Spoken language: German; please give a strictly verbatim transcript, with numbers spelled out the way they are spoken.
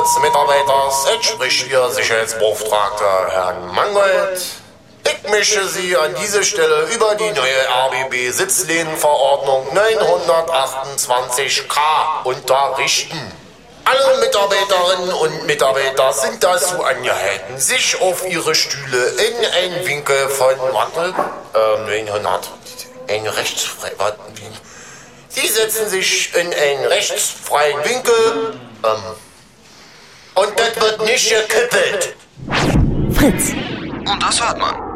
Fritz-Mitarbeiters, es spricht Ihr Sicherheitsbeauftragter Herrn Mangold. Ich möchte Sie an dieser Stelle über die neue R B B-Sitzlehnenverordnung neunhundertachtundzwanzig K unterrichten. Alle Mitarbeiterinnen und Mitarbeiter sind dazu angehalten, sich auf ihre Stühle in einen Winkel von, warte, äh, neunhundert, ein rechtsfrei, warte, Sie setzen sich in einen rechtsfreien Winkel, ähm, und das wird nicht gekippelt. Fritz. Und das hört man.